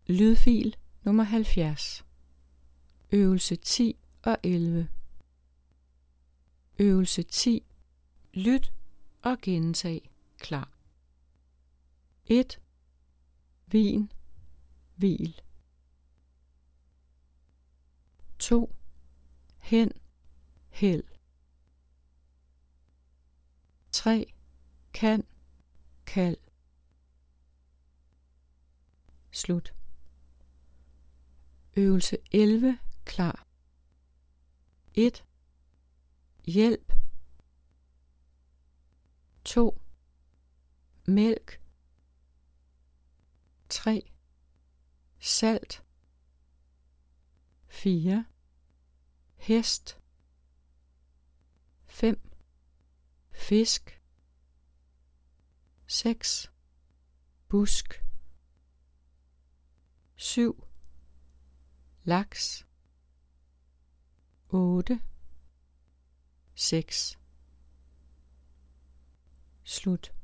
Lydfil nummer 70. Øvelse 10 og 11. Øvelse 10. Lyt og gentag. Klar. 1. Vin, hvil. 2. Hen, hæld. 3. Kan, kald. Slut. Øvelse 11. Klar. 1. Hjælp. 2. Mælk. 3. Salt. 4. Hest. 5. Fisk. 6. Busk. 7. Laks. 8. 6. Slut.